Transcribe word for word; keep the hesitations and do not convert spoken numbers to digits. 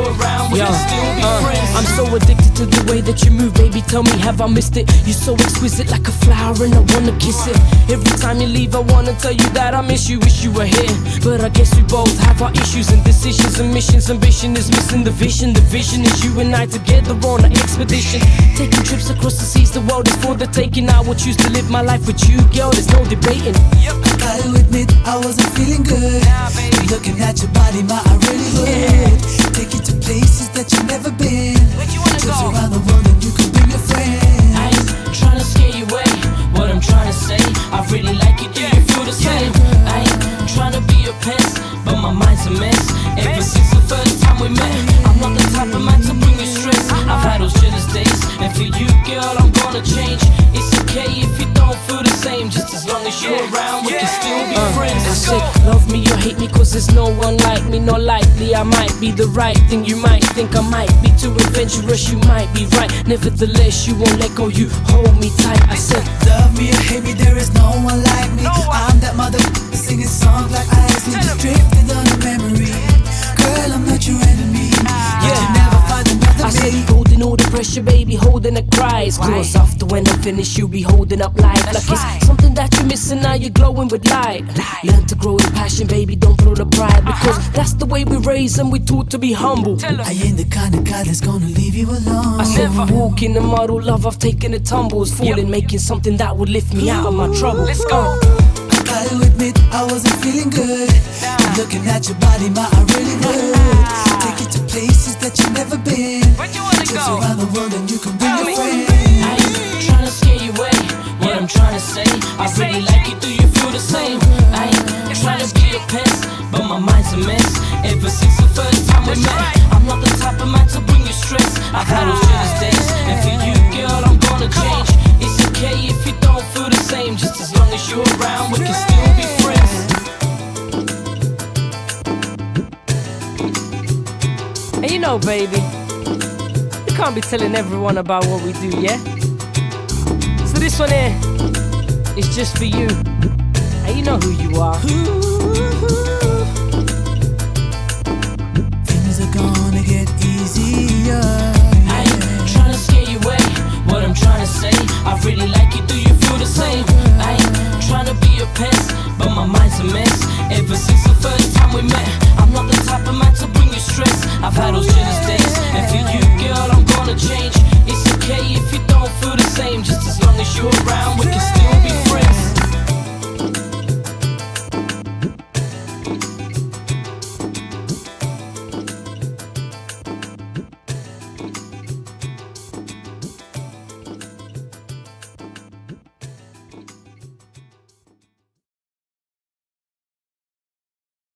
you're around, we Yo, can still be uh, friends. I'm so addicted to the way that you move, baby. Tell me, have I missed it? You're so exquisite, like a flower, and I wanna kiss it. Every time you leave, I wanna tell you that I miss you, wish you were here. But I guess we both have our issues and decisions and missions. Ambition is missing the vision. The vision is you and I together on an expedition, taking trips across the seas. The world is for the taking. I will choose to live my life with you, girl. There's no debating. I gotta admit, I wasn't feeling good. Nah, baby. Looking at your body, my I really would take you to places that you've never been. Where you wanna Trips go? around the world and you can bring your friends. I ain't tryna scare you away. What I'm tryna say, I really like you. Do you feel the same? I ain't tryna be your pest, but my mind's a mess. Ever since the first time we met, I'm not the type of man to bring you stress. I've had those jealous days, and for you, girl, I'm gonna change. It's okay if you don't feel the same, just as long as you're around, we can still be friends. I said, love me or hate me, cause there's no one like me. Not likely I might be the right thing. You might think I might be too adventurous, you might be right. Nevertheless, you won't let go, you hold me tight. I said, Love me or hate me, there is no one like me. I'm that mother singing songs like Isley, drifting on a memory. Girl, I'm not your enemy, but you never find another I said, me. holding all the pressure, baby, holding the cries. Cause after when I'm finished, you'll be holding up life. Like it's something that you're missing, now you're glowing with light. Learn to grow in passion, baby, don't blow the pride. Because that's the way we raise and we taught to be humble. I ain't the kind of guy that's gonna leave you alone. I never walk in the muddle, love, I've taken the tumbles. Falling, making something that would lift me out of my trouble. Let's go. I gotta admit, I wasn't feeling good. Looking at your body, my I really would take you to places that you've never been. Trips around the world and you can bring your friends. I ain't tryna scare you away. What I'm tryna say, I really like you. Do you feel the same? I ain't tryna be a pest, but my mind's a mess. Ever since the first time we met, I'm not the type of man to bring you stress. I've had those jealous days, and for you, girl, I'm gonna change. It's okay if you don't feel the same, just as long as you're around, we can still be friends. And you know, baby, we can't be telling everyone about what we do, yeah? So this one here is just for you, and you know who you are. Things are gonna get easier. I ain't tryna scare you away. What I'm tryna say, I really like you. Do you feel the same? I ain't tryna be a pest, but my mind's a mess. Ever since the first time we met, I'm not the type of man to bring you stress. I've had those jealous days, and for you, girl, I'm gonna change. It's okay if you don't feel the same, just as long as you're around, we can still